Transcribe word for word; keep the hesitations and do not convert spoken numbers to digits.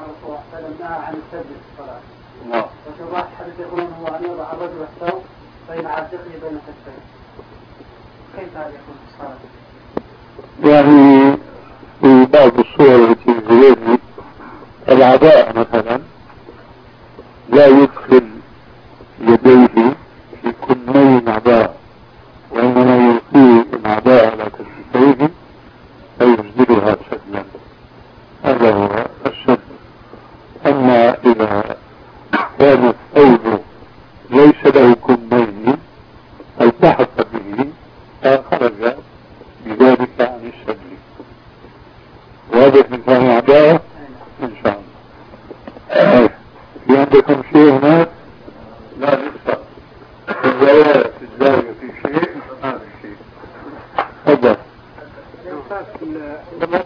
الرسول صلى الله عليه وسلم نهى عن السجد في الصلاة. نعم. وفي الراحة حديث يقولون هو أن يضع الرجل الثوب بين عاتقه بين كتفيه. كيف هذا يكون في الصلاة؟ يعني في بعض الصور التي تزيدني العداء مثلا لا يدخل يديه في كمي العداء وإنما يلقي العداء على كتفيه فيسجدها سجلا. هذا هو السجد. أما إذا كان الثوب ليس له كمين التحق به فخرج بذلك عن السجد. واضح من كان عداء إن شاء الله. في عندكم شيء هناك؟